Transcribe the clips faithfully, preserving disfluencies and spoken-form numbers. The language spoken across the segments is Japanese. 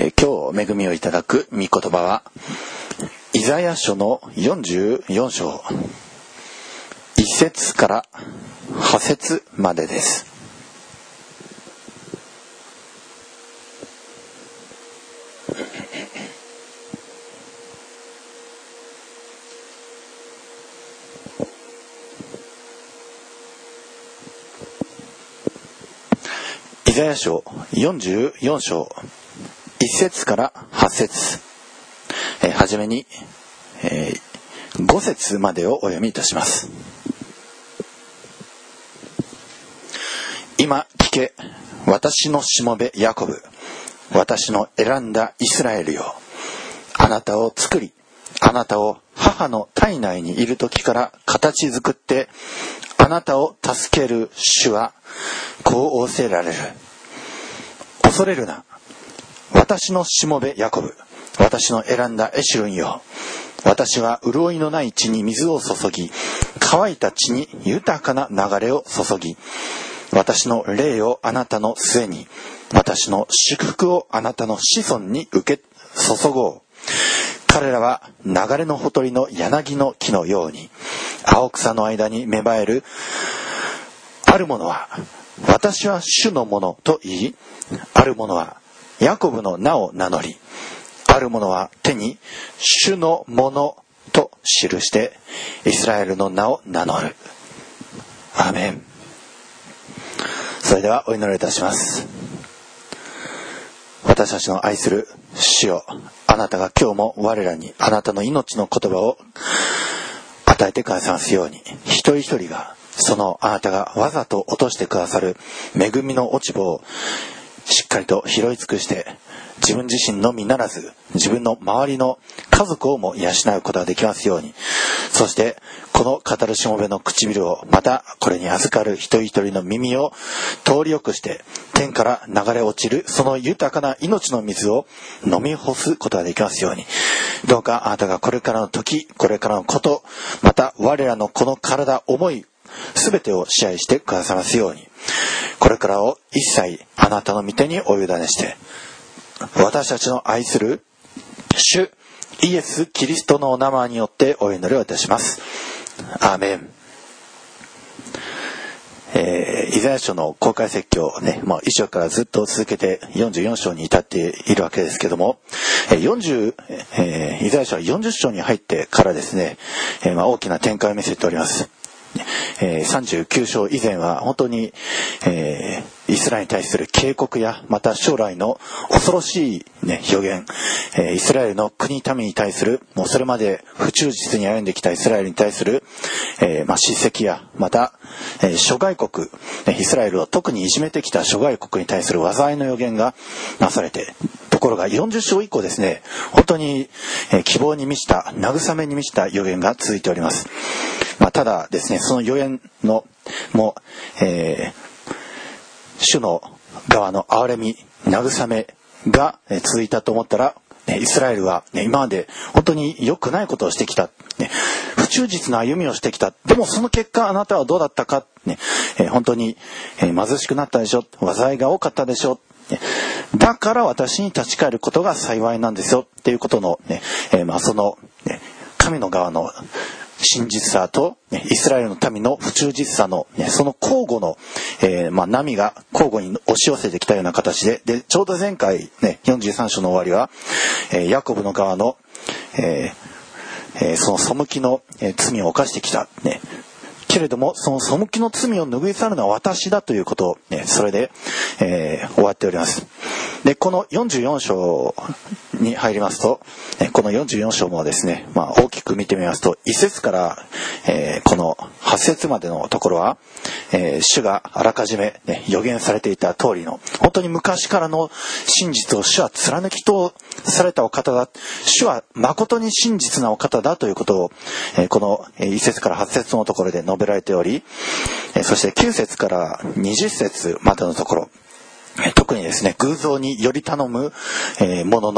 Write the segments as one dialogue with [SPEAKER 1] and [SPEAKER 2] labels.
[SPEAKER 1] えー、今日恵みをいただく御言葉はイザヤ書のよんじゅうよん章いち節からはち節までです。イザヤ書よんじゅうよん章いち節からはち節、えー、はじめに、えー、ご節までをお読みいたします。今聞け、私のしもべヤコブ、私の選んだイスラエルよ。あなたを作り、あなたを母の体内にいる時から形作って、あなたを助ける主はこう仰せられる。恐れるな。私のしもべヤコブ、私の選んだエシュルンよ。私は潤いのない地に水を注ぎ、乾いた地に豊かな流れを注ぎ、私の霊をあなたの末に、私の祝福をあなたの子孫に受け注ごう。彼らは流れのほとりの柳の木のように、青草の間に芽生える。ある者は私は主のものと言い、ある者はヤコブの名を名乗り、ある者は手に主のものと記してイスラエルの名を名乗る。アーメン。それではお祈りいたします。私たちの愛する主よ、あなたが今日も我らにあなたの命の言葉を与えてくださいますように、一人一人がそのあなたがわざと落としてくださる恵みの落ち葉をしっかりと拾い尽くして、自分自身のみならず自分の周りの家族をも養うことができますように、そしてこの語るしもべの唇を、またこれに預かる一人一人の耳を通りよくして、天から流れ落ちるその豊かな命の水を飲み干すことができますように、どうかあなたがこれからの時、これからのこと、また我らのこの体、思いすべてを支配してくださいますように、これからを一切あなたの御手にお委ねして、私たちの愛する主イエス・キリストのお名前によってお祈りをいたします。アーメン。えー、イザヤ書の公開説教をね、まあ、一章からずっと続けてよんじゅうよん章に至っているわけですけども、よんじゅう、えー、イザヤ書はよんじゅう章に入ってからですね、えーまあ、大きな展開を見せております。えー、さんじゅうきゅう章以前は本当に、えー、イスラエルに対する警告や、また将来の恐ろしい、ね、予言、えー、イスラエルの国民に対する、もうそれまで不忠実に歩んできたイスラエルに対する、えーまあ、叱責や、また、えー、諸外国、イスラエルを特にいじめてきた諸外国に対する災いの予言がなされて、ところがよんじゅう章以降ですね、本当に、えー、希望に満ちた、慰めに満ちた予言が続いております。まあ、ただですね、その予言のも、えー、主の側の憐れみ、慰めが続いたと思ったら、イスラエルは、ね、今まで本当に良くないことをしてきた、ね、不忠実な歩みをしてきた。でもその結果あなたはどうだったか、ねえー、本当に、えー、貧しくなったでしょ、災いが多かったでしょ、ね、だから私に立ち返ることが幸いなんですよっていうことの、ねえーまあ、その、ね、神の側の真実さと、ね、イスラエルの民の不忠実さの、ね、その交互の、えーまあ、波が交互に押し寄せてきたような形で、でちょうど前回、ね、よんじゅうさん章の終わりは、えー、ヤコブの側の、えーえー、その背きの、えー、罪を犯してきた、ね、けれどもその背きの罪を拭い去るのは私だということを、ね、それで、えー、終わっております。でこのよんじゅうよん章に入りますと、このよんじゅうよん章もですね、まあ、大きく見てみますといち節から、えー、このはち節までのところは、えー、主があらかじめ、ね、予言されていた通りの本当に昔からの真実を主は貫き通されたお方だ、主は誠に真実なお方だということを、えー、このいち節からはち節のところで述べられており、えー、そしてきゅう節からにじゅう節までのところ、特にですね、偶像により頼むものの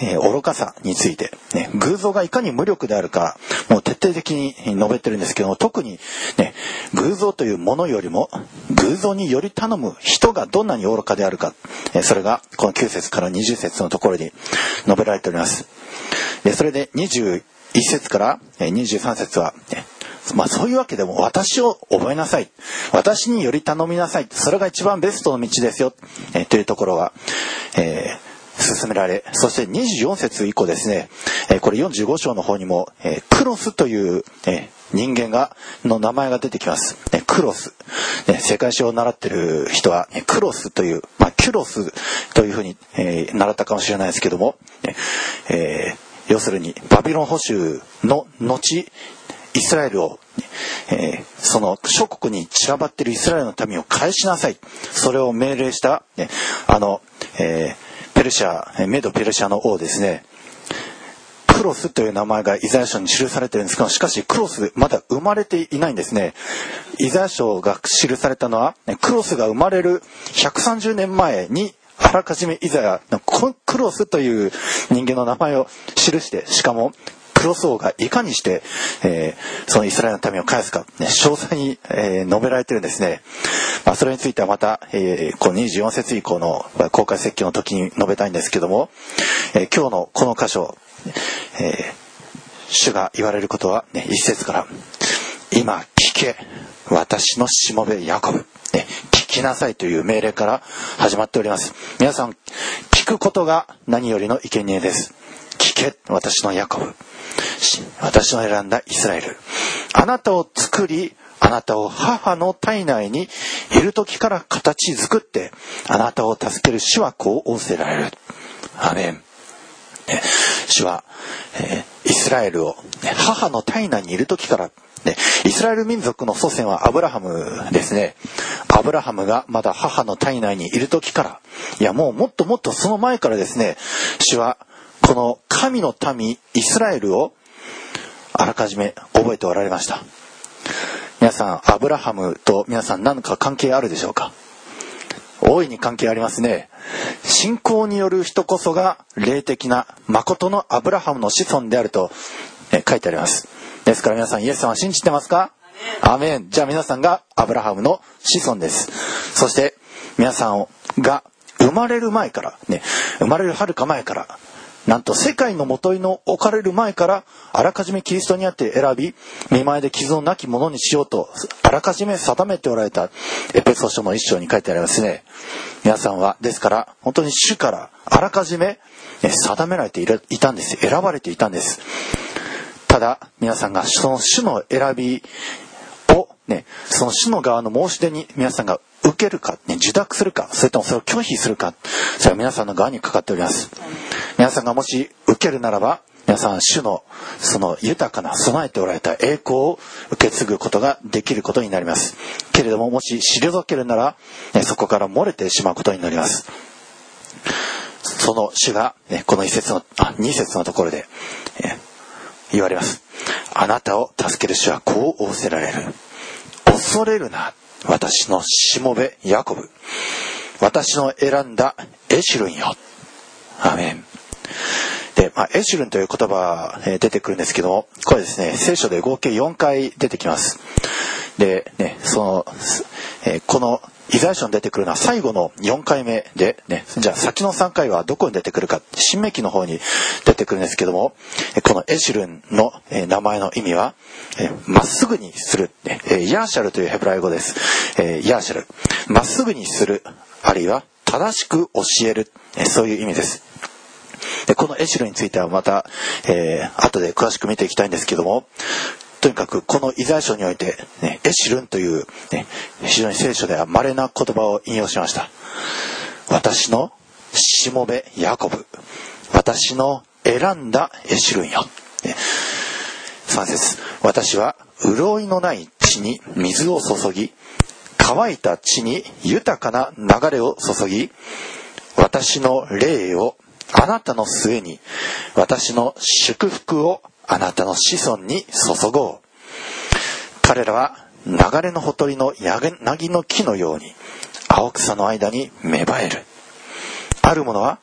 [SPEAKER 1] えー、愚かさについて、ね、偶像がいかに無力であるかもう徹底的に述べてるんですけども、特に、ね、偶像というものよりも偶像により頼む人がどんなに愚かであるか、えー、それがこのきゅう節からにじゅう節のところに述べられております。でそれでにじゅういち節からにじゅうさん節は、ね、まあそういうわけでも私を覚えなさい、私により頼みなさい、それが一番ベストの道ですよ、えー、というところが、えー進められ、そしてにじゅうよん節以降ですね、えー、これよんじゅうご章の方にも、えー、クロスという、えー、人間がの名前が出てきます。ね、クロス、ね、世界史を習ってる人は、ね、クロスという、まあ、キュロスというふうに、えー、習ったかもしれないですけども、ねえー、要するにバビロン捕囚の後イスラエルを、えー、その諸国に散らばっているイスラエルの民を返しなさい、それを命令した、ね、あの、えーペルシャ、メドペルシャの王ですね。クロスという名前がイザヤ書に記されているんですけど、しかしクロスまだ生まれていないんですね。イザヤ書が記されたのはクロスが生まれるひゃくさんじゅうねんまえにあらかじめイザヤクロスという人間の名前を記して、しかもクロス王がいかにして、えー、そのイスラエルの民を返すか、ね、詳細に、えー、述べられているんですね。まあ、それについてはまた、えー、このにじゅうよん節以降の公開説教の時に述べたいんですけども、えー、今日のこの箇所、えー、主が言われることは、ね、いち節から今聞け私のしもべヤコブ、ね、聞きなさいという命令から始まっております。皆さん聞くことが何よりの生贄です。聞け私のヤコブ、私の選んだイスラエル、あなたを作りあなたを母の体内にいる時から形作ってあなたを助ける主はこう仰せられる。アーメン。主は、えー、イスラエルを、ね、母の体内にいる時から、ね、イスラエル民族の祖先はアブラハムですね。アブラハムがまだ母の体内にいる時から、いやもうもっともっとその前からですね、主はこの神の民イスラエルをあらかじめ覚えておられました。皆さんアブラハムと皆さん何か関係あるでしょうか。大いに関係ありますね。信仰による人こそが霊的な誠のアブラハムの子孫であると、え書いてあります。ですから皆さんイエス様は信じてますか。アーメン。じゃあ皆さんがアブラハムの子孫です。そして皆さんが生まれる前からね、生まれる遥か前から、なんと世界のもといの置かれる前からあらかじめキリストにあって選び、見前で傷のなきものにしようとあらかじめ定めておられたエペソ書の一章に書いてありますね。皆さんはですから本当に主からあらかじめ定められていたんです。選ばれていたんです。ただ皆さんがその主の選びをね、その主の側の申し出に皆さんが受けるか、ね、受諾するか、それともそれを拒否するか、それは皆さんの側にかかっております。皆さんがもし受けるならば、皆さん主のその豊かな備えておられた栄光を受け継ぐことができることになります。けれどももし退けるなら、ね、そこから漏れてしまうことになります。その主が、ね、この一節のあ二節のところで、え言われます。あなたを助ける主はこう仰せられる。恐れるな、私のしもべヤコブ、私の選んだエシュルンよ。アーメン。で、まあ、エシュルンという言葉、えー、出てくるんですけども、これですね、聖書で合計よんかい出てきます。で、ね、その、えー、このイザヤ書に出てくるのは最後のよんかいめで、ね、じゃあ先のさんかいはどこに出てくるか、新明記の方に出てくるんですけども、このエシュルンの名前の意味は、まっすぐにする、ヤーシャルというヘブライ語です。ヤーシャル、まっすぐにする、あるいは正しく教える、そういう意味です。でこのエシュルンについてはまた、えー、後で詳しく見ていきたいんですけども、とにかくこのイザヤ書において、ね、エシュルンという、ね、非常に聖書では稀な言葉を引用しました。私のしもべヤコブ、私の選んだエシュルンよ。ね、さん節、私は潤いのない地に水を注ぎ、乾いた地に豊かな流れを注ぎ、私の霊をあなたの末に、私の祝福をあなたの子孫に注ごう。彼らは流れのほとりの柳の木のように青草の間に芽生える。ある者は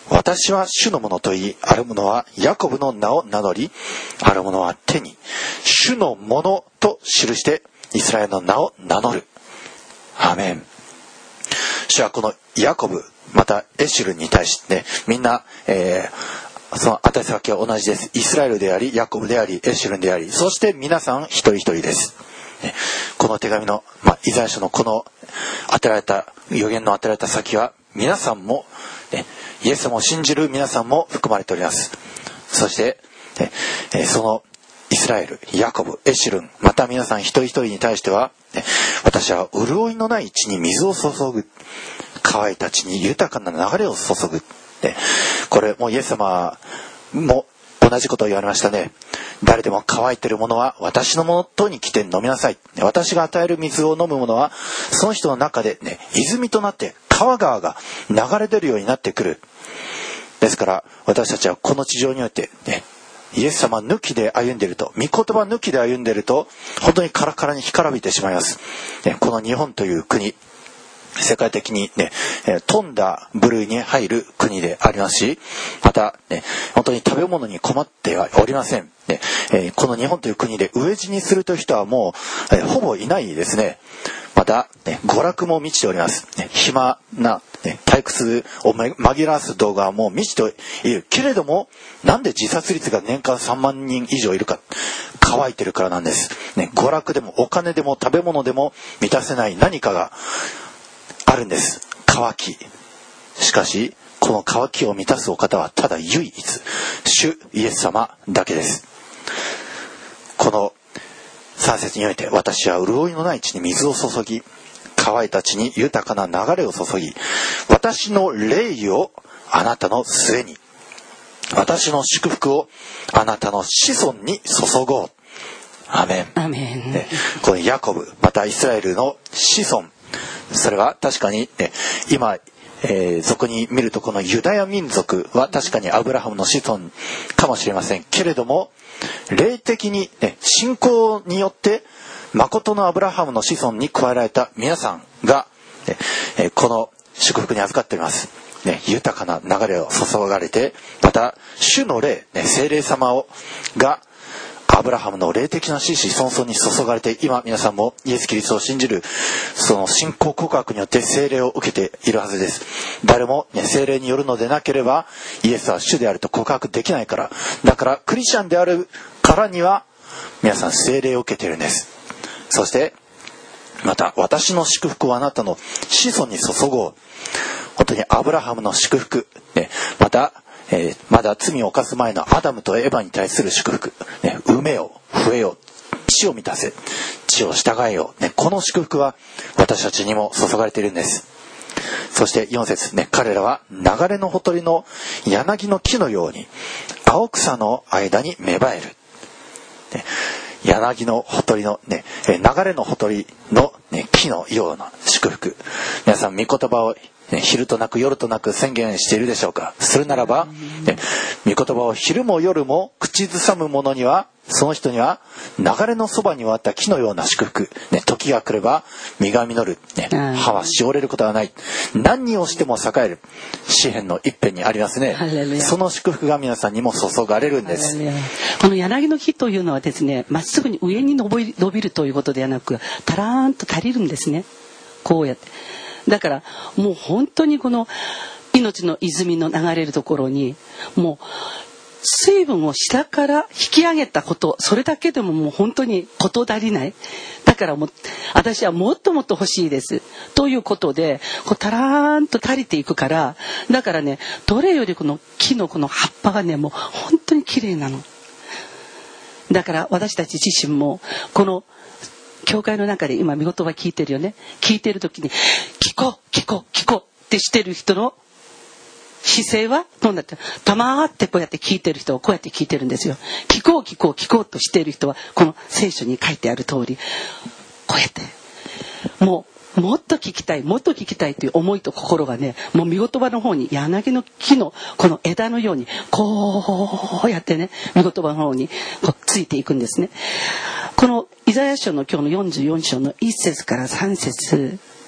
[SPEAKER 1] 私は主のものと言い、ある者はヤコブの名を名乗り、ある者は手に主のものと記してイスラエルの名を名乗る。アーメン。主はこのヤコブまたエシュルに対して、ね、みんな、えー、その宛先は同じです。イスラエルであり、ヤコブであり、エシュルであり、そして皆さん一人一人です。ね、この手紙の、まあ、イザヤ書のこの当てられた預言の当てられた先は皆さんも、ね、イエス様を信じる皆さんも含まれております。そして、ねえー、そのイスラエル、ヤコブ、エシュルン、また皆さん一人一人に対しては、ね、私は潤いのない地に水を注ぐ、乾いた地に豊かな流れを注ぐ、ね、これもイエス様も同じことを言われましたね。誰でも乾いているものは私のもとに来て飲みなさい。私が与える水を飲むものはその人の中で、ね、泉となって川川が流れ出るようになってくる。ですから私たちはこの地上において、ね、イエス様抜きで歩んでいると、御言葉抜きで歩んでいると本当にカラカラに干からびてしまいます。ね、この日本という国、世界的にね、富んだ部類に入る国でありますし、また、ね、本当に食べ物に困ってはおりません。ねえー、この日本という国で飢え死にするという人はもう、えー、ほぼいないですね。また、ね、娯楽も満ちております。ね、暇な、ね、退屈を紛らわす動画はもう満ちている。けれども、なんで自殺率が年間さんまんにん以上いるか。乾いてるからなんです。ね、娯楽でもお金でも食べ物でも満たせない何かがあるんです。渇き。しかしこの渇きを満たすお方はただ唯一主イエス様だけです。このさん節において、私は潤いのない地に水を注ぎ、乾いた地に豊かな流れを注ぎ、私の霊をあなたの末に、私の祝福をあなたの子孫に注ごう。アメン。
[SPEAKER 2] アメン。
[SPEAKER 1] ね、このヤコブまたイスラエルの子孫、それは確かに、ね、今、えー、俗に見るとこのユダヤ民族は確かにアブラハムの子孫かもしれませんけれども、霊的に、ね、信仰によって誠のアブラハムの子孫に加えられた皆さんが、ねえー、この祝福に預かっています。ね、豊かな流れを注がれて、また主の霊、ね、聖霊様をがアブラハムの霊的な子々孫々に注がれて、今皆さんもイエス・キリストを信じるその信仰告白によって聖霊を受けているはずです。誰も、ね、聖霊によるのでなければイエスは主であると告白できないから。だからクリスチャンであるからには皆さん聖霊を受けているんです。そしてまた私の祝福をあなたの子孫に注ごう。本当にアブラハムの祝福、ね、またえー、まだ罪を犯す前のアダムとエバに対する祝福、ね、産めよ、増えよ、地を満たせ、地を従えよ、ね、この祝福は私たちにも注がれているんです。そしてよん節、ね、彼らは流れのほとりの柳の木のように青草の間に芽生える、ね、柳のほとりの、ね、流れのほとりの、ね、木のような祝福。皆さん御言葉を昼となく夜となく宣言しているでしょうか。するならば、ね、御言葉を昼も夜も口ずさむ者には、その人には流れのそばに植わった木のような祝福、ね、時が来れば実が実る、ね、葉はしおれることはない、何をしても栄える、詩編の一編にありますね。その祝福が皆さんにも注がれるんです。
[SPEAKER 2] この柳の木というのはですね、まっすぐに上に伸び、伸びるということではなく、たらーんと足りるんですね。こうやってだからもう本当にこの命の泉の流れるところにもう水分を下から引き上げたこと、それだけでももう本当に事足りない。だからもう私はもっともっと欲しいですということで、こうたらーんと足りていくから、だからね、どれよりこの木のこの葉っぱがね、もう本当に綺麗なの。だから私たち自身もこの教会の中で今見言葉聞いてるよね。聞いてる時に聞こう聞こう聞こうってしてる人の姿勢はどうなってる？黙ってこうやって聞いてる人はこうやって聞いてるんですよ。聞こう聞こう聞こうとしている人はこの聖書に書いてある通りこうやってもうもっと聞きたいもっと聞きたいという思いと心がね、もう見言葉の方に柳の木のこの枝のようにこうやってね、見言葉の方にこうついていくんですね。このイザヤ書の今日のよんじゅうよん章のいち節からさん節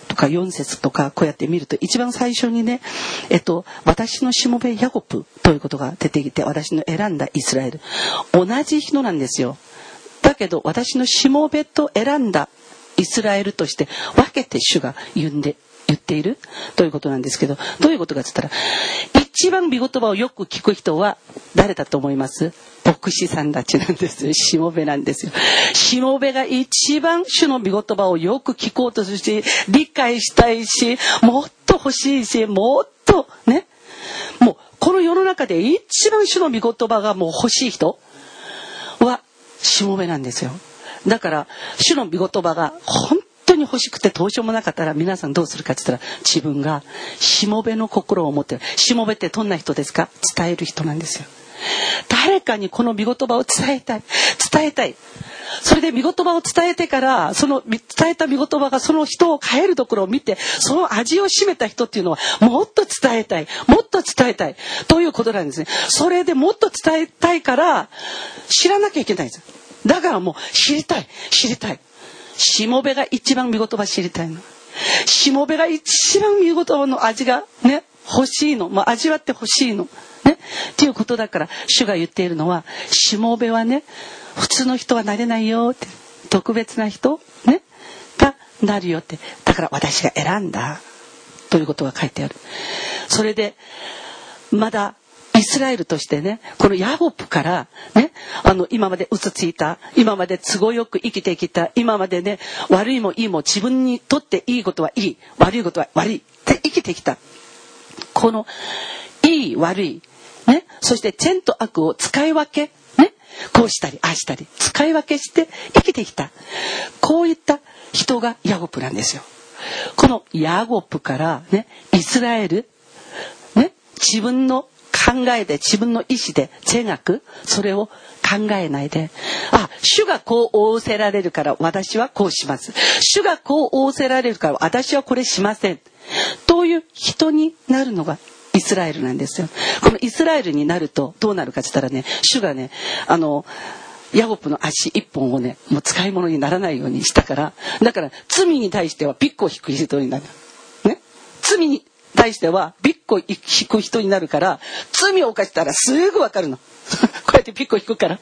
[SPEAKER 2] とかよん節とかこうやって見ると一番最初にね、えっと、私のしもべヤコブということが出てきて、私の選んだイスラエル、同じ人なんですよ。だけど私のしもべと選んだイスラエルとして分けて主が言うんで言っているということなんですけど、どういうことかって言ったら、一番御言葉をよく聞く人は誰だと思います？牧師さんたちなんですよ。しもべなんですよ。しもべが一番主の御言葉をよく聞こうとするし、理解したいし、もっと欲しいし、もっとね、もうこの世の中で一番主の御言葉がもう欲しい人はしもべなんですよ。だから主の御言葉が本当に欲しくてどうしようもなかったら、皆さんどうするかって言ったら、自分がしもべの心を持ってる。しもべってどんな人ですか？伝える人なんですよ。誰かにこの御言葉を伝えたい伝えたい。それで御言葉を伝えてから、その伝えた御言葉がその人を変えるところを見て、その味を占めた人っていうのはもっと伝えたいもっと伝えたいということなんですね。それでもっと伝えたいから知らなきゃいけないんです。だからもう知りたい知りたい。しもべが一番御言葉知りたいの。しもべが一番御言葉の味がね欲しいの、まあ、味わって欲しいのねっていうことだから、主が言っているのは、しもべはね普通の人はなれないよって、特別な人ねがなるよって、だから私が選んだということが書いてある。それでまだイスラエルとしてね、このヤコブからね、あの今までうつついた、今まで都合よく生きてきた、今までね悪いもいいも自分にとっていいことはいい、悪いことは悪いって生きてきた、このいい悪いね、そして善と悪を使い分けね、こうしたりああしたり使い分けして生きてきた、こういった人がヤコブなんですよ。このヤコブからね、イスラエルね、自分の考えで自分の意思で善悪それを考えないで、あ、主がこう仰せられるから私はこうします、主がこう仰せられるから私はこれしませんという人になるのがイスラエルなんですよ。このイスラエルになるとどうなるかって言ったらね、主がね、あのヤコブの足一本をねもう使い物にならないようにしたから、だから罪に対してはピッコを引く人になるね、罪に対してはピッコ引く人になるから、罪を犯したらすぐ分かるのこうやってピッコ引くから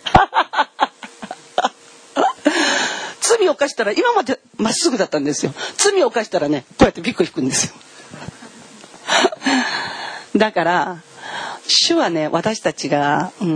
[SPEAKER 2] 罪を犯したら今までまっすぐだったんですよ。罪を犯したらねこうやってピッコ引くんですよだから主はね、私たちが、うん、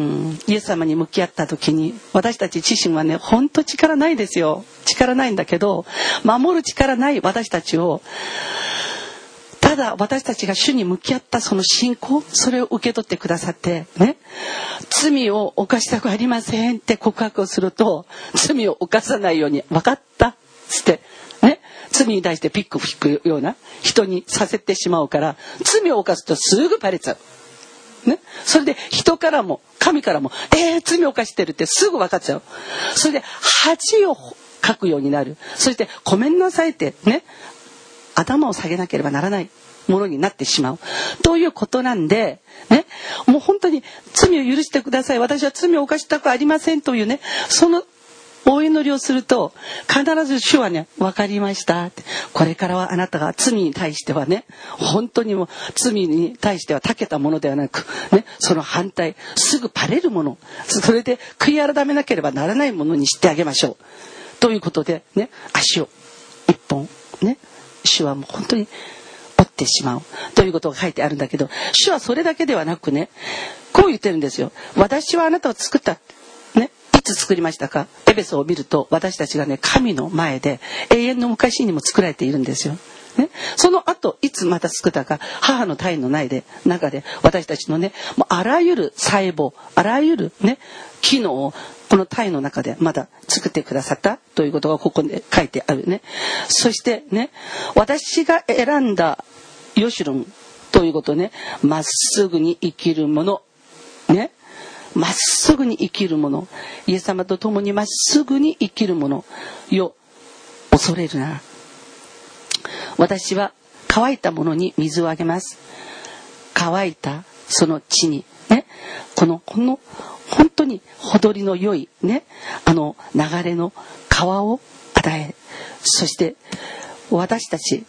[SPEAKER 2] イエス様に向き合った時に、私たち自身はね本当力ないですよ。力ないんだけど、守る力ない私たちを、ただ私たちが主に向き合ったその信仰、それを受け取ってくださってね、罪を犯したくありませんって告白をすると、罪を犯さないように分かったってね、罪に対してピック引くような人にさせてしまうから、罪を犯すとすぐバレちゃうね、それで人からも神からもえー、罪を犯してるってすぐ分かっちゃう。それで恥をかくようになる。そしてごめんなさいってね、頭を下げなければならないものになってしまうということなんでね、もう本当に罪を許してください、私は罪を犯したくありませんというね、そのお祈りをすると必ず主はね、分かりましたって、これからはあなたが罪に対してはね、本当にもう罪に対しては長けたものではなくね、その反対すぐバレるもの、それで悔い改めなければならないものにしてあげましょうということでね、足を一本ね、主はもう本当に折ってしまうということが書いてあるんだけど、主はそれだけではなくね、こう言ってるんですよ。私はあなたを作ったね、いつ作りましたか。エペソを見ると、私たちがね神の前で永遠の昔にも作られているんですよ、ね、その後いつまた作ったか、母の胎の内で中で私たちのね、もうあらゆる細胞、あらゆるね機能をこの胎の中でまだ作ってくださったということがここで書いてあるね。そしてね、私が選んだヨシュロンということね、まっすぐに生きるものね、まっすぐに生きるもの、イエス様と共にまっすぐに生きるものよ、恐れるな。私は乾いたものに水をあげます。乾いたその地にね、このこの本当にほりの良いね、あの流れの川を与え、そして私たち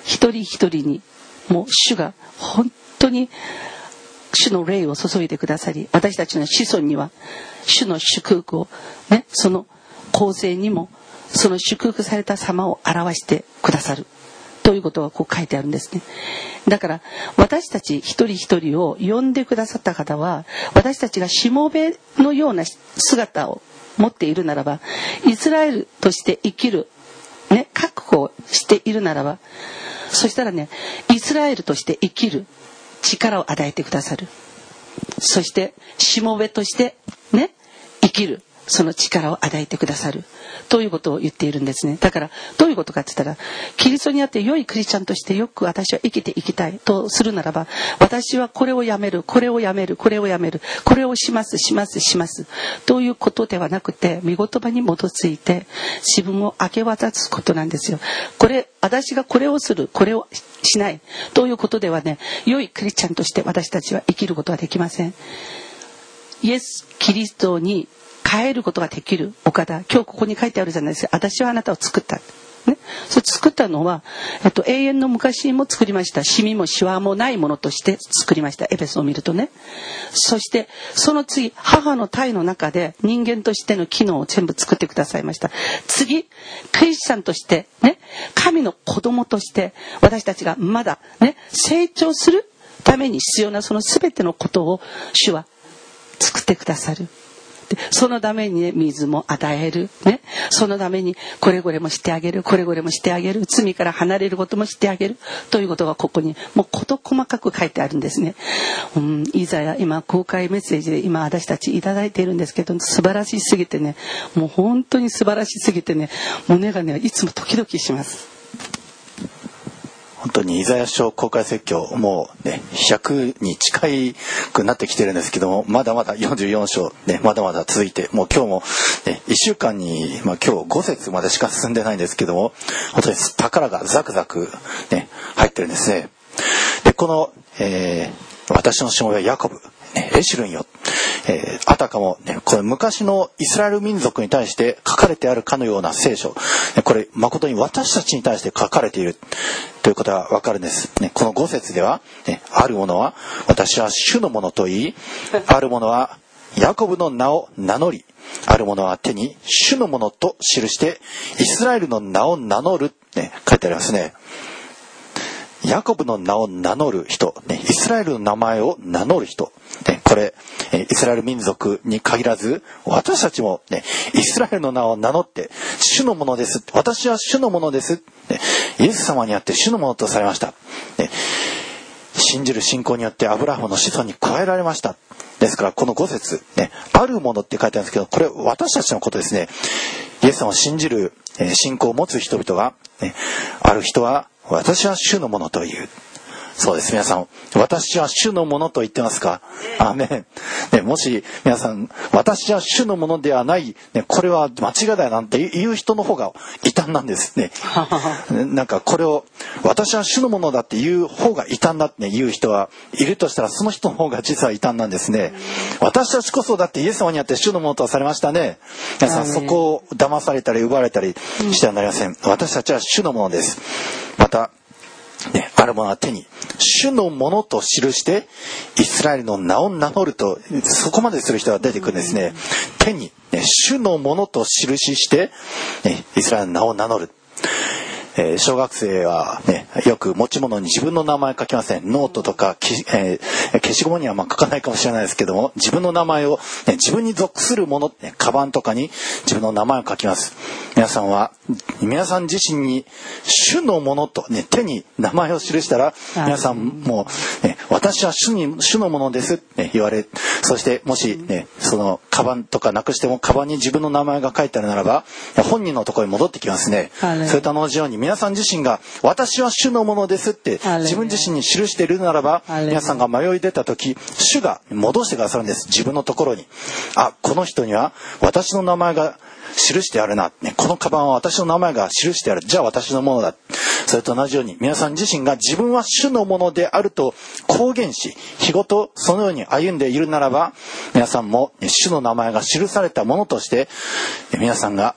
[SPEAKER 2] 一人一人にもう主が本当に主の霊を注いでくださり、私たちの子孫には主の祝福をね、その後世にもその祝福された様を表してくださるということがこう書いてあるんですね。だから私たち一人一人を呼んでくださった方は、私たちがしもべのような姿を持っているならば、イスラエルとして生きる、ね、覚悟をしているならば、そしたらね、イスラエルとして生きる力を与えてくださる。そしてしもべとしてね、生きるその力を与えてくださるということを言っているんですね。だからどういうことかって言ったら、キリストにあって良いクリスチャンとしてよく私は生きていきたいとするならば、私はこれをやめる、これをやめる、これをやめる、これをしますしますしますということではなくて、御言葉に基づいて自分を明け渡すことなんですよ。これ私がこれをする、これをしないということではね、良いクリスチャンとして私たちは生きることはできません。イエス・キリストに変えることができるお方、今日ここに書いてあるじゃないですか。私はあなたを作った、ね、それ作ったのは、えっと、永遠の昔も作りました。シミもシワもないものとして作りました。エペソを見るとね。そしてその次、母の胎の中で人間としての機能を全部作ってくださいました。次、クリスチャンとしてね、神の子供として私たちがまだね、成長するために必要なその全てのことを主は作ってくださる。そのためにね、水も与える、ね、そのためにこれこれもしてあげる、これこれもしてあげる、罪から離れることもしてあげるということがここにもう事細かく書いてあるんですね。うん、イザヤ、今公開メッセージで今私たちいただいているんですけど、素晴らしすぎてね、もう本当に素晴らしすぎてね、胸がねいつもドキドキします。
[SPEAKER 1] 本当にイザヤ書公開説教もうねひゃくに近いくなってきてるんですけども、まだまだよんじゅうよん章ねまだまだ続いて、もう今日もねいっしゅうかんにまあ今日ご節までしか進んでないんですけども、本当に宝がザクザクね入ってるんですね。でこの、えー、私のしもべはヤコブ、ね、エシュルンよ、えー、あたかも、ね、これ昔のイスラエル民族に対して書かれてあるかのような聖書、これ誠に私たちに対して書かれているということがわかるんです、ね、このご節では、ね、ある者は私は主のものと言い、ある者はヤコブの名を名乗り、ある者は手に主のものと記してイスラエルの名を名乗る、ね、書いてありますね。ヤコブの名を名乗る人、ね、イスラエルの名前を名乗る人、ね、これイスラエル民族に限らず私たちも、ね、イスラエルの名を名乗って主のものです、私は主のものです、ね、イエス様にあって主のものとされました、ね、信じる信仰によってアブラハムの子孫に加えられました。ですからこのご節、ね、あるものって書いてあるんですけど、これ私たちのことですね。イエス様を信じる信仰を持つ人々が、ね、ある人は私は主のものという。そうです、皆さん、私は主のものと言ってますか？アーメン、ね、もし皆さん私は主のものではない、ね、これは間違いだよなんて言う人の方が異端なんですね。なんかこれを私は主のものだっていう方が異端だって言う人はいるとしたら、その人の方が実は異端なんですね。私たちこそだってイエス様にあって主のものとされましたね。皆さんそこを騙されたり奪われたりしてはなりません。私たちは主のものです。またね、ある者は手に主のものと記してイスラエルの名を名乗ると、そこまでする人が出てくるんですね。手に、ね、主のものと印して、ね、イスラエルの名を名乗る。えー、小学生は、ね、よく持ち物に自分の名前書きません。ノートとか、えー、消しゴムにはまあ書かないかもしれないですけども、自分の名前を、ね、自分に属するもの、ね、カバンとかに自分の名前を書きます。皆さんは皆さん自身に主のものと、ね、手に名前を記したら、皆さんも、ね、私は主に主のものです、ね、言われ、そしてもし、ね、そのカバンとかなくしてもカバンに自分の名前が書いてあるならば、本人のところに戻ってきますね。それと同じように皆さん自身が私は主のものですって自分自身に記しているならば、皆さんが迷い出た時、主が戻してくださるんです。自分のところに、あ、この人には私の名前が記してあるな、ね、このカバンは私の名前が記してある、じゃあ私のものだ。それと同じように皆さん自身が自分は主のものであると公言し、日ごとそのように歩んでいるならば、皆さんも主の名前が記されたものとして皆さんが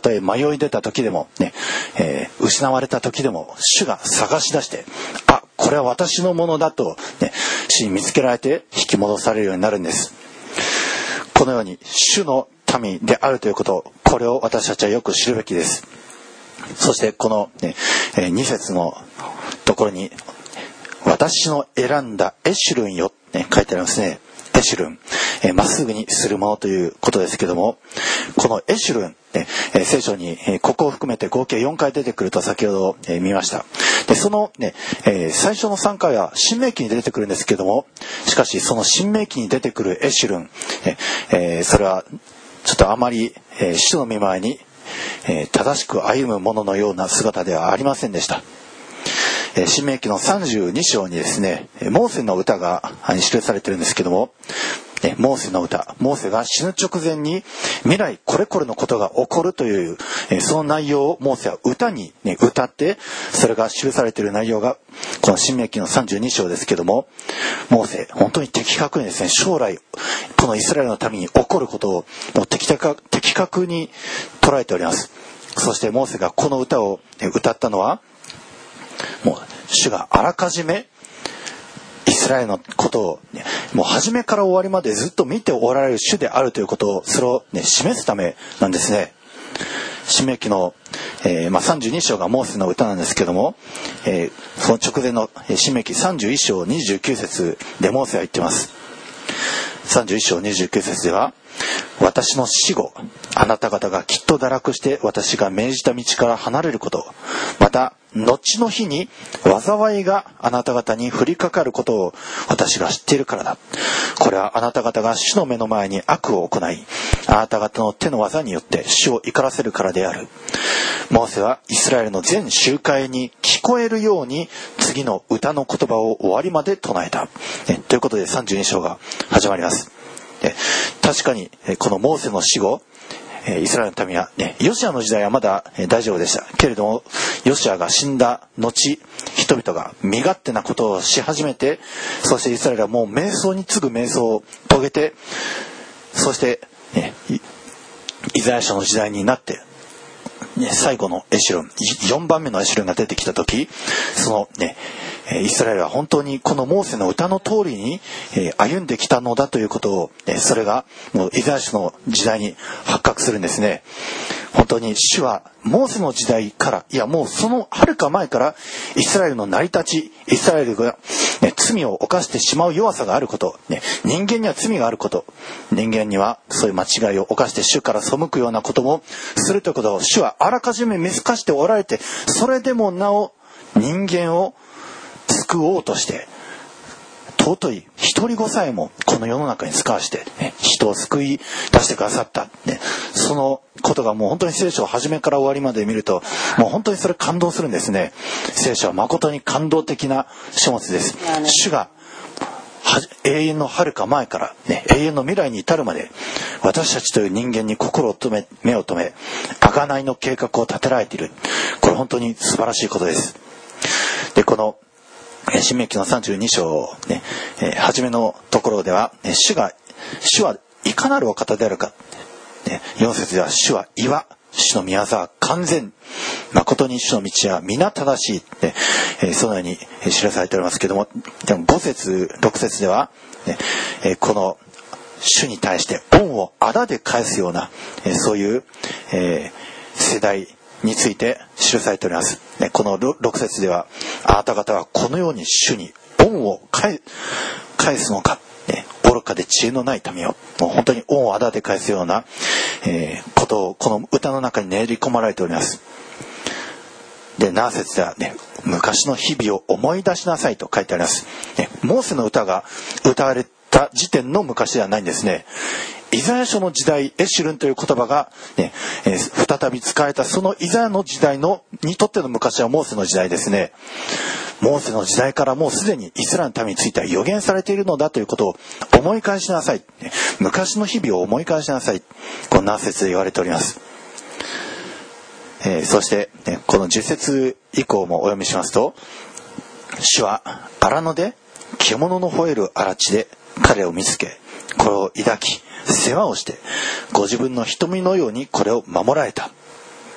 [SPEAKER 1] とえ迷い出た時でも、ねえー、失われた時でも主が探し出して、あ、これは私のものだと、ね、主に見つけられて引き戻されるようになるんです。このように主の民であるということ、これを私たちはよく知るべきです。そしてこの、ね、に節のところに、私の選んだエシュルンよ、ね、書いてありますね。エシュルン、えー、まっすぐにするものということですけども、このエシュルン、ねえー、聖書に、えー、ここを含めて合計よんかい出てくると先ほど、えー、見ました。でその、ねえー、最初のさんかいは新明記に出てくるんですけども、しかしその新明記に出てくるエシュルン、えー、それはちょっとあまり、えー、主の御前に、えー、正しく歩むもののような姿ではありませんでした。新明記のさんじゅうに章にですね、モーセの歌が記されているんですけども、モーセの歌、モーセが死ぬ直前に未来これこれのことが起こるというその内容をモーセは歌に、ね、歌って、それが記されている内容がこの新明記のさんじゅうに章ですけども、モーセ本当に的確にですね、将来このイスラエルのために起こることを的確、的確に捉えております。そしてモーセがこの歌を歌ったのは、もう主があらかじめイスラエルのことを、ね、もう初めから終わりまでずっと見ておられる主であるということを、それを、ね、示すためなんですね。新明記の、えーまあ、さんじゅうに章がモーセの歌なんですけども、えー、その直前の新明記さんじゅういち章にじゅうきゅう節でモーセは言ってます。さんじゅういち章にじゅうきゅう節では、私の死後あなた方がきっと堕落して私が命じた道から離れること、また後の日に災いがあなた方に降りかかることを私が知っているからだ。これはあなた方が主の目の前に悪を行い、あなた方の手の技によって主を怒らせるからである。モーセはイスラエルの全集会に聞こえるように次の歌の言葉を終わりまで唱えた、えということでさんじゅうに章が始まります。確かにこのモーセの死後、イスラエルの民は、ね、ヨシアの時代はまだ大丈夫でしたけれども、ヨシアが死んだ後、人々が身勝手なことをし始めて、そしてイスラエルはもう瞑想に次ぐ瞑想を遂げて、そして、ね、イザヤ書の時代になって、ね、最後のエシュロン、よんばんめのエシュロンが出てきた時、そのね、イスラエルは本当にこのモーセの歌の通りに歩んできたのだということを、それがもうイザヤ書の時代に発覚するんですね。本当に主はモーセの時代から、いやもうそのはるか前からイスラエルの成り立ち、イスラエルが、ね、罪を犯してしまう弱さがあること、ね、人間には罪があること、人間にはそういう間違いを犯して主から背くようなこともするということを主はあらかじめ見透かしておられて、それでもなお人間を救おうとして尊い一人子さえもこの世の中に使わして、ね、人を救い出してくださった、ね、そのことがもう本当に聖書を初めから終わりまで見ると、もう本当にそれ感動するんですね。聖書は誠に感動的な書物です。主が永遠の遥か前から、ね、永遠の未来に至るまで私たちという人間に心を留め目を留め、贖いの計画を立てられている。これ本当に素晴らしいことです。でこの新明記のさんじゅうに章、ねえー、初めのところでは、ね、主が主はいかなるお方であるか、ね、よん節では主は岩、主の御業は完全、誠に主の道は皆正しい、ねえー、そのように記されておりますけれども、でもご節ろく節では、ねえー、この主に対して恩を仇で返すような、えー、そういう、えー、世代について記されております。このろく節では、あなた方はこのように主に恩を返すのか、愚かで知恵のない民を、もう本当に恩を仇で返すような、えー、ことをこの歌の中に練り込まれております。でなな節では、ね、昔の日々を思い出しなさいと書いてあります。ね、モーセの歌が歌われた時点の昔ではないんですね。イザヤ書の時代、エシュルンという言葉が、ねえー、再び使われたそのイザヤの時代のにとっての昔はモーセの時代ですね。モーセの時代からもうすでにイスラエルの民については予言されているのだということを思い返しなさい。昔の日々を思い返しなさい。こんな節で言われております。えー、そして、ね、このじゅっ節以降もお読みしますと、主は荒野で獣の吠える荒地で彼を見つけ、これを抱き世話をしてご自分の瞳のようにこれを守られた。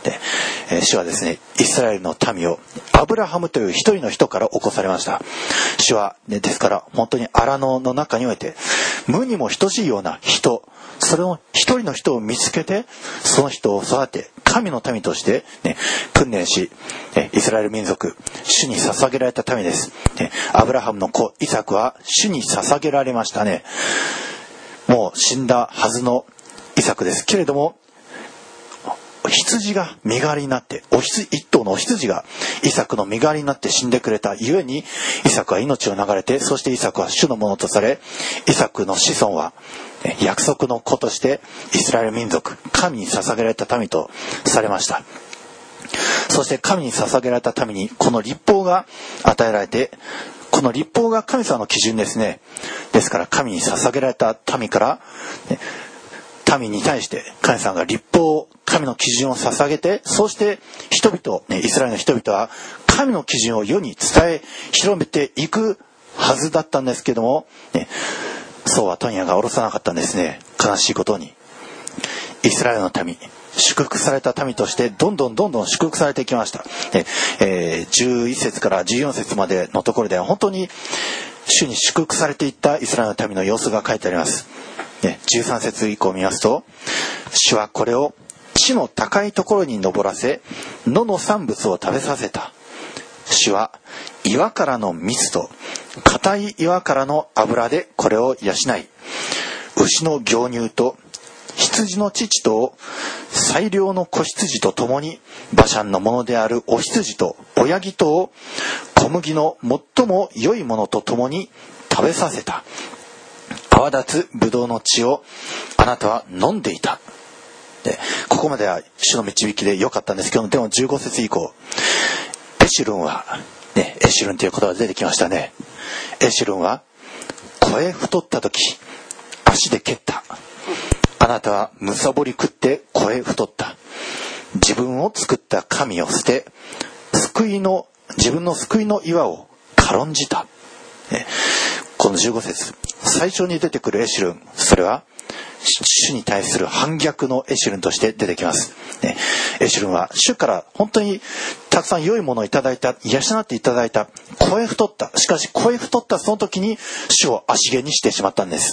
[SPEAKER 1] で、えー、主はですね、イスラエルの民をアブラハムという一人の人から起こされました。主は、ね、ですから本当に荒野の中において無にも等しいような人、それを一人の人を見つけて、その人を育て神の民として、ね、訓練し、イスラエル民族、主に捧げられた民です。アブラハムの子イサクは主に捧げられましたね。もう死んだはずのイサクですけれども、羊が身代わりになって、お羊一頭のお羊がイサクの身代わりになって死んでくれたゆえに、イサクは命を流れて、そしてイサクは主のものとされ、イサクの子孫は約束の子としてイスラエル民族、神に捧げられた民とされました。そして神に捧げられた民にこの律法が与えられて、この律法が神様の基準ですね。ですから神に捧げられた民から、ね、民に対して神様が律法、神の基準を捧げて、そして人々、ね、イスラエルの人々は神の基準を世に伝え広めていくはずだったんですけども、ね、そうは問屋が下ろさなかったんですね。悲しいことにイスラエルの民、祝福された民としてどんどんどんどん祝福されていきました。で、えー、じゅういっ節からじゅうよん節までのところでは本当に主に祝福されていったイスラエルの民の様子が書いてあります。で、じゅうさん節以降を見ますと、主はこれを地の高いところに登らせ、野の産物を食べさせた。主は岩からの蜜と硬い岩からの油でこれを養い、牛の牛乳と羊の乳と最良の子羊とともにバシャンのものであるお羊と親木とを小麦の最も良いものとともに食べさせた。泡立つブドウの血をあなたは飲んでいた。で、ここまでは主の導きで良かったんですけど、でもじゅうご節以降、エシュルンは、ね、エシュルンという言葉が出てきましたね。エシュルンは肥え太った時足で蹴った。あなたはむさぼり食って肥え太った。自分を作った神を捨て、救いの自分の救いの岩を軽んじた。ね、このじゅうご節、最初に出てくるエシュルン、それは主に対する反逆のエシュルンとして出てきます、ね、エシュルンは主から本当にたくさん良いものをいただいた、養っていただいた、肥え太った。しかし肥え太ったその時に主を足毛にしてしまったんです。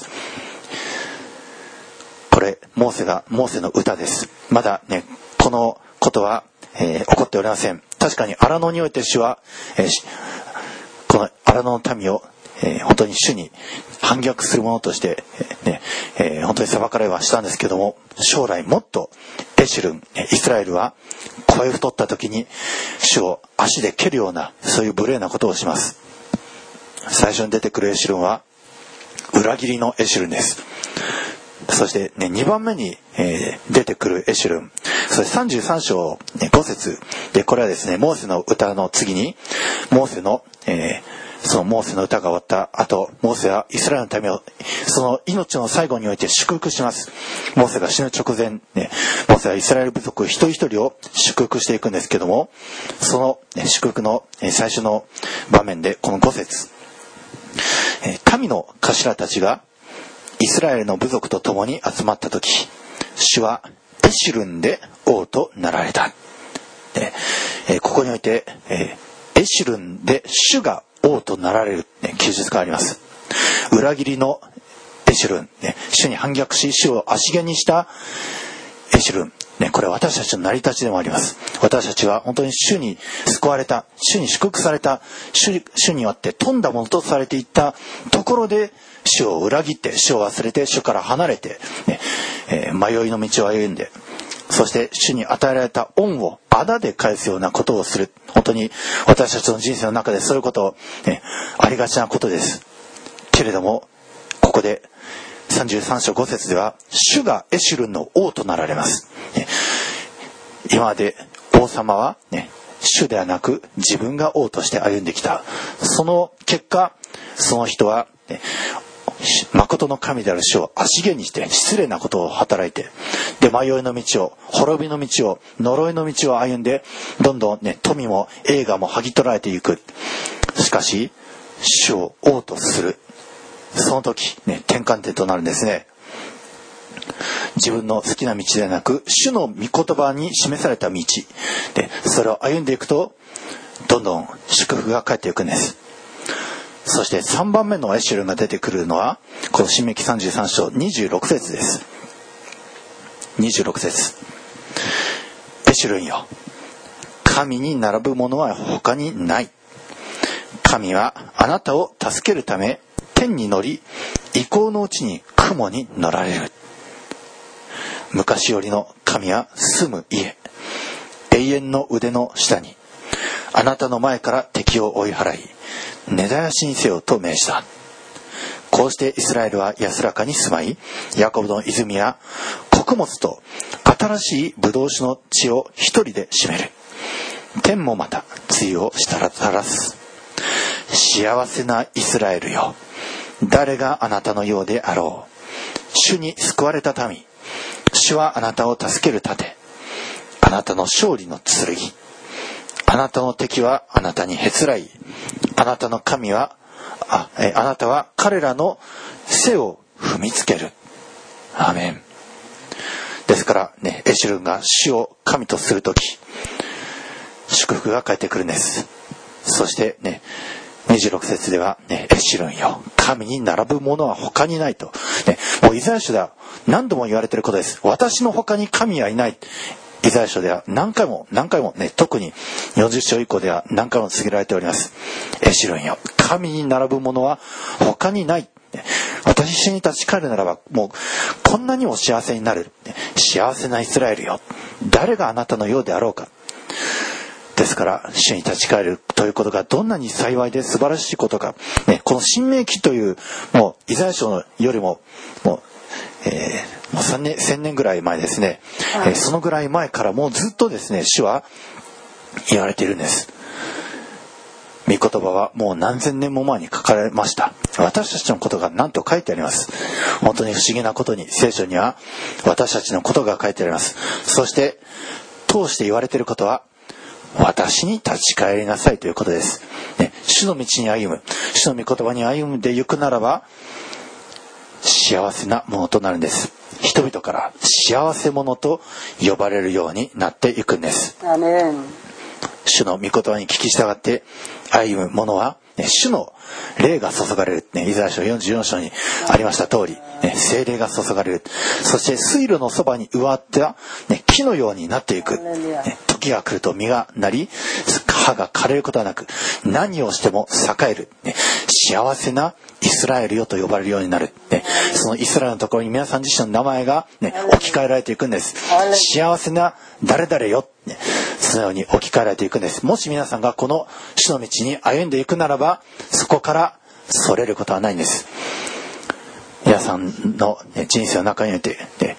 [SPEAKER 1] これモーセがモーセの歌です。まだね、このことは、えー、起こっておりません。確かに荒野において主は、えー、この荒野の民を、えー、本当に主に反逆するものとして、えーねえー、本当に裁かれはしたんですけども、将来もっとエシュルン、イスラエルは肥え太った時に主を足で蹴るような、そういう無礼なことをします。最初に出てくるエシュルンは裏切りのエシュルンです。そして、ね、にばんめに、えー、出てくるエシュルン、それさんじゅうさん章、ね、ご節で、これはですね、モーセの歌の次にモーセの、えー、そのモーセの歌が終わった後、モーセはイスラエルの民をその命の最後において祝福します。モーセが死ぬ直前、ね、モーセはイスラエル部族一人一人を祝福していくんですけども、その、ね、祝福の、えー、最初の場面でこのご節、えー、神の頭たちがイスラエルの部族と共に集まった時、主はエシュルンで王となられた。で、えー、ここにおいて、えー、エシュルンで主が王となられる、ね、記述があります。裏切りのエシュルン、ね、主に反逆し主を足毛にしたエシュルン、ね、これは私たちの成り立ちでもあります。私たちは本当に主に救われた、主に祝福された、 主, 主によって富んだものとされていったところで、主を裏切って主を忘れて主から離れて、ねえー、迷いの道を歩んで、そして主に与えられた恩を仇で返すようなことをする。本当に私たちの人生の中でそういうこと、ね、ありがちなことです。けれどもここでさんじゅうさん章ご節では主がエシュルンの王となられます、ね、今まで王様は、ね、主ではなく自分が王として歩んできた。その結果その人は、ね、誠の神である主を足毛にして失礼なことを働いて、で迷いの道を、滅びの道を、呪いの道を歩んで、どんどんね、富も栄華も剥ぎ取られていく。しかし主を王とする、その時、ね、転換点となるんですね。 自分の好きな道ではなく、主の御言葉に示された道で、それを歩んでいくとどんどん祝福が返っていくんです。そしてさんばんめのエシュルンが出てくるのは、この新明記さんじゅうさん章にじゅうろく節です。にじゅうろく節。エシュルンよ、神に並ぶものは他にない。神はあなたを助けるため天に乗り、異光のうちに雲に乗られる。昔よりの神は住む家、永遠の腕の下に、あなたの前から敵を追い払い、根絶やしにせよと命じた。こうしてイスラエルは安らかに住まい、ヤコブの泉や穀物と新しいブドウ酒の地を一人で占める。天もまた露をしたらたらす。幸せなイスラエルよ、誰があなたのようであろう。主に救われた民、主はあなたを助ける盾、あなたの勝利の剣。あなたの敵はあなたにへつらい、あなたの神は あ, えあなたは彼らの背を踏みつける。アーメン。ですからね、エシュルンが主を神とするとき、祝福が返ってくるんです。そしてね、にじゅうろく節では、ね、エシュルンよ、神に並ぶものは他にないと、ね、もうイザヤ書では何度も言われていることです。私の他に神はいない。イザヤ書では何回も何回もね、特によんじゅう章以降では何回も告げられております。エシュルンよ、神に並ぶものは他にない。私に立ち返るならば、もうこんなにも幸せになる。幸せなイスラエルよ、誰があなたのようであろうか。ですから主に立ち返るということがどんなに幸いで素晴らしいことか、ね、この新明記というもうイザヤ書のよりももう、えー、もうさんねんせんねんぐらい前ですね、はい、えー、そのぐらい前からもうずっとですね、主は言われているんです。御言葉はもう何千年も前に書かれました。私たちのことが何と書いてあります。本当に不思議なことに聖書には私たちのことが書いてあります。そして通して言われていることは、私に立ち返りなさいということです、ね、主の道に歩む、主の御言葉に歩んでゆくならば幸せなものとなるんです。人々から幸せ者と呼ばれるようになっていくんです。アメン。主の御言葉に聞き従って歩む者は、ね、主の霊が注がれる、ね、イザヤ書よんじゅうよん章にありました通り、ね、聖霊が注がれる。そして水路のそばに植わった、ね、木のようになっていく、ね、時が来ると実がなり、葉が枯れることはなく、何をしても栄える、ね、幸せなイスラエルよと呼ばれるようになる、ね、そのイスラエルのところに皆さん自身の名前が、ね、置き換えられていくんです。幸せな誰々よ、ね、そのように置き換えられていくんです。もし皆さんがこの主の道に歩んでいくならば、そこからそれることはないんです。皆さんの、ね、人生の中において、ね、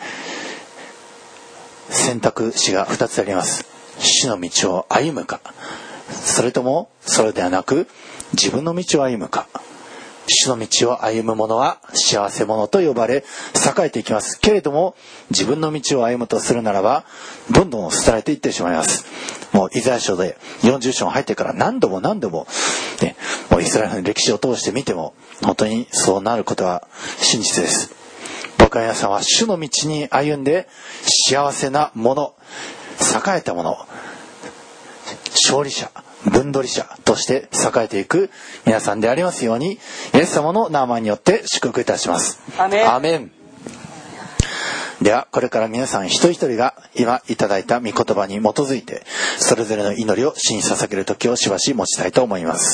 [SPEAKER 1] 選択肢がふたつあります。主の道を歩むか、それともそれではなく自分の道を歩むか。主の道を歩む者は幸せ者と呼ばれ栄えていきますけれども、自分の道を歩むとするならばどんどん廃れていってしまいます。もうイザヤ書でよんじゅう章入ってから何度も何度も、ね、もうイスラエルの歴史を通して見ても本当にそうなることは真実です。僕は皆さんは主の道に歩んで幸せな者、栄えた者、勝利者、分取り者として栄えていく皆さんでありますように、イエス様の名前によって祝福いたします。アメン。アメン。ではこれから皆さん一人一人が今いただいた御言葉に基づいてそれぞれの祈りを主に捧げる時をしばし持ちたいと思います。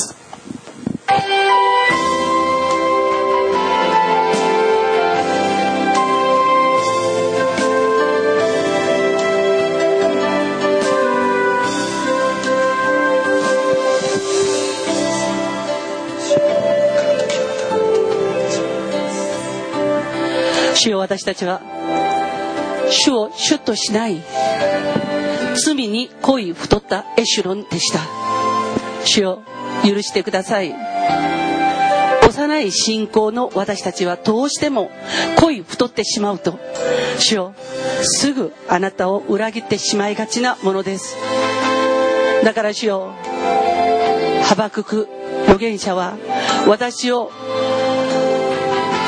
[SPEAKER 2] 主よ、私たちは主を主としない罪に恋太ったエシュロンでした。主よ、許してください。幼い信仰の私たちはどうしても恋太ってしまうと、主よ、すぐあなたを裏切ってしまいがちなものです。だから主よ、ハバクク預言者は私を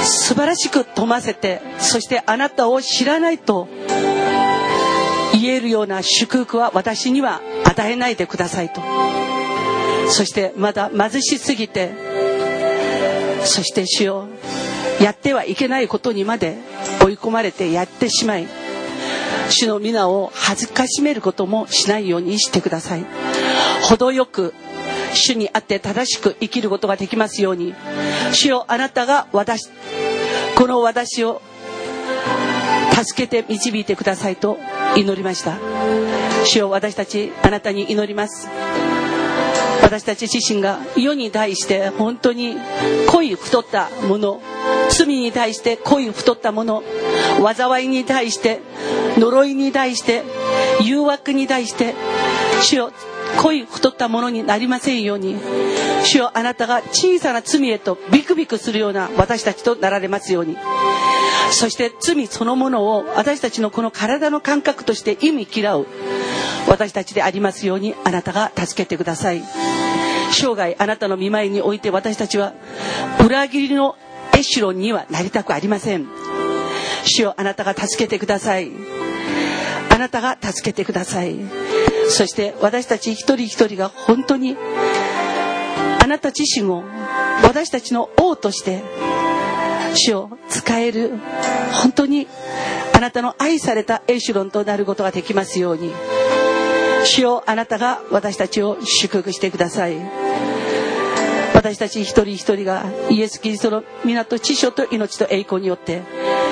[SPEAKER 2] 素晴らしく富ませて、そしてあなたを知らないと言えるような祝福は私には与えないでくださいと。そしてまだ貧しすぎて、そして主よ、やってはいけないことにまで追い込まれてやってしまい、主の皆を恥ずかしめることもしないようにしてください。程よく主にあって正しく生きることができますように。主よ、あなたが私この私を助けて導いてくださいと祈りました。主よ、私たちあなたに祈ります。私たち自身が世に対して本当に濃い太ったもの、罪に対して濃い太ったもの、災いに対して、呪いに対して、誘惑に対して、主よ、濃い太ったものになりませんように。主よ、あなたが小さな罪へとビクビクするような私たちとなられますように。そして罪そのものを私たちのこの体の感覚として意味嫌う私たちでありますように、あなたが助けてください。生涯あなたの御前において私たちは裏切りのエシュロンにはなりたくありません。主よ、あなたが助けてください。あなたが助けてください。そして私たち一人一人が本当にあなた自身を私たちの王として主を使える、本当にあなたの愛されたエシュロンとなることができますように。主よ、あなたが私たちを祝福してください。私たち一人一人がイエス・キリストの皆と知性と命と栄光によって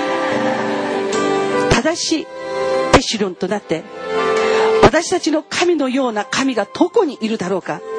[SPEAKER 2] 正しいエシュロンとなって、私たちの神のような神がどこにいるだろうか。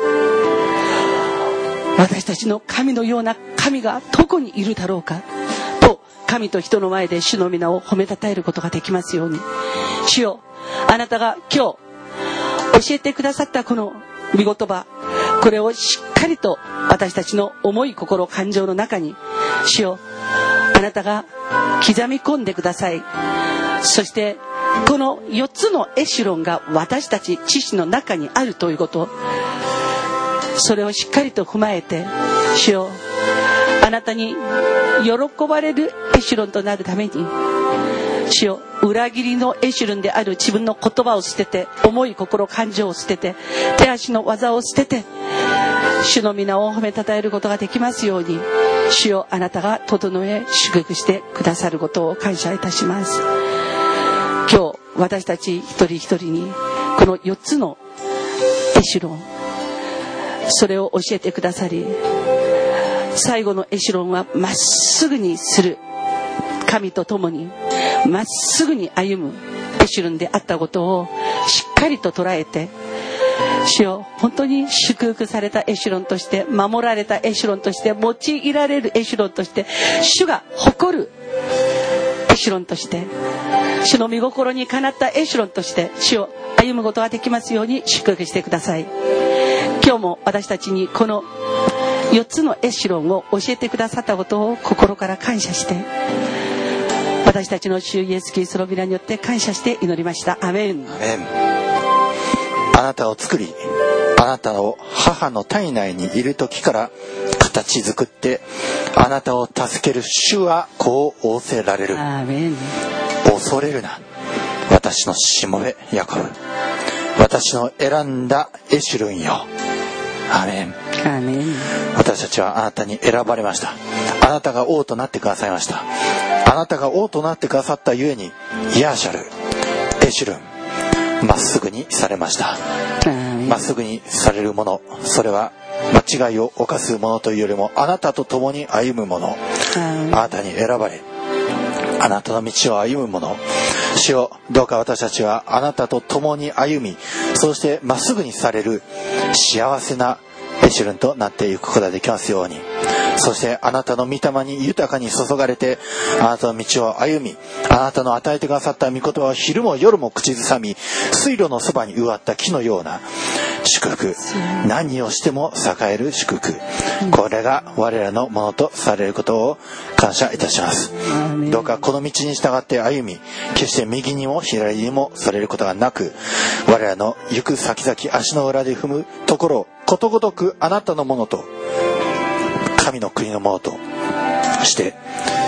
[SPEAKER 2] 私たちの神のような神がどこにいるだろうかと、神と人の前で主の皆を褒めたたえることができますように。主よ、あなたが今日教えてくださったこの御言葉、これをしっかりと私たちの思い心感情の中に、主よ、あなたが刻み込んでください。そしてこのよっつのエシュロンが私たち知識の中にあるということ、それをしっかりと踏まえて、主よ、あなたに喜ばれるエシュロンとなるために、主よ、裏切りのエシュロンである自分の言葉を捨てて、思い心感情を捨てて、手足の技を捨てて、主の皆を褒めたたえることができますように。主よ、あなたが整え祝福してくださることを感謝いたします。今日私たち一人一人にこのよっつのエシュロン、それを教えてくださり、最後のエシュロンはまっすぐにする神と共にまっすぐに歩むエシュロンであったことをしっかりと捉えて、主よ、本当に祝福されたエシュロンとして、守られたエシュロンとして、用いられるエシュロンとして、主が誇るエシュロンとして、主の御心にかなったエシュロンとして主を歩むことができますように祝福してください。今日も私たちにこのよっつのエシュロンを教えてくださったことを心から感謝して、私たちの主イエスキリストの皆によって感謝して祈りました。アメン。
[SPEAKER 1] アメン。あなたを作り、あなたを母の体内にいる時から形作ってあなたを助ける主はこう仰せられる。
[SPEAKER 2] アメン。
[SPEAKER 1] 恐れるな、私のしもべヤコブ、私の選んだエシュルンよ。アメン。
[SPEAKER 2] アメン。
[SPEAKER 1] 私たちはあなたに選ばれました。あなたが王となってくださいました。あなたが王となってくださったゆえにヤーシャル、エシュルン、まっすぐにされました。まっすぐにされるもの、それは間違いを犯すものというよりもあなたと共に歩むもの、あなたに選ばれあなたの道を歩むもの、主よ、どうか私たちはあなたと共に歩み、そしてまっすぐにされる幸せなエシュルンとなっていくことができますように。そしてあなたの御霊に豊かに注がれて、あなたの道を歩み、あなたの与えてくださった御言葉を昼も夜も口ずさみ、水路のそばに植わった木のような祝福、何をしても栄える祝福、これが我らのものとされることを感謝いたします。どうかこの道に従って歩み、決して右にも左にもそれることがなく、我らの行く先々足の裏で踏むところをことごとくあなたのものと神の国のものとして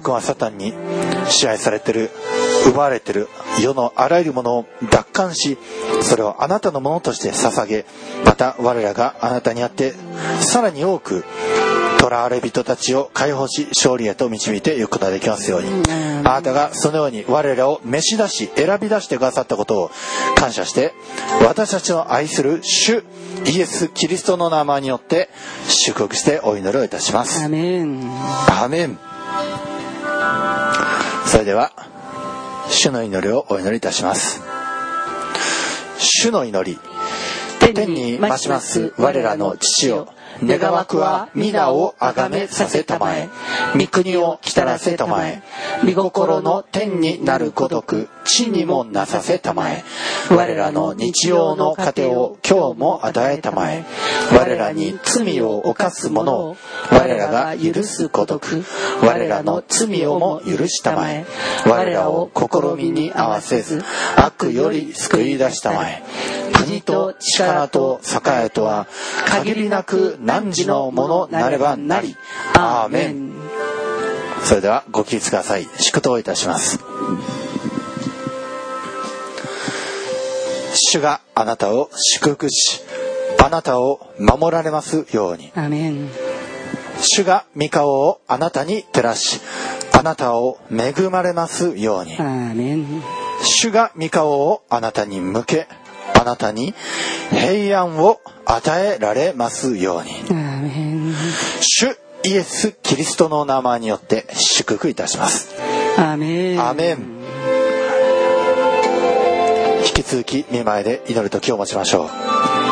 [SPEAKER 1] 悪魔サタンに支配されてる、奪われてる世のあらゆるものを奪還し、それをあなたのものとして捧げ、また我らがあなたにあってさらに多く囚われ人たちを解放し、勝利へと導いていくことができますように。あなたがそのように我らを召し出し選び出してくださったことを感謝して、私たちの愛する主イエス・キリストの名前によって祝福してお祈りをいたします。
[SPEAKER 2] アーメン。
[SPEAKER 1] アーメン。それでは主の祈りをお祈りいたします。主の祈り。天に増します我らの父よ、願わくは皆をあがめさせたまえ、御国を来たらせたまえ、御心の天になるごとく地にもなさせたまえ、我らの日曜の糧を今日も与えたまえ、我らに罪を犯す者を我らが許すごとく我らの罪をも許したまえ、我らを試みに合わせず悪より救い出したまえ、国と力と栄とは限りなく汝のものなればなり。アーメン。それではご起立ください。祝祷いたします。主があなたを祝福し、あなたを守られますように。
[SPEAKER 2] アーメン。
[SPEAKER 1] 主が御顔をあなたに照らし、あなたを恵まれますように。
[SPEAKER 2] アーメン。
[SPEAKER 1] 主が御顔をあなたに向け、あなたに平安を与えられますように。
[SPEAKER 2] アーメン。
[SPEAKER 1] 主イエス・キリストの名前によって祝福いたします。
[SPEAKER 2] アーメン。
[SPEAKER 1] アーメン。引き続き御前で祈る時を持ちましょう。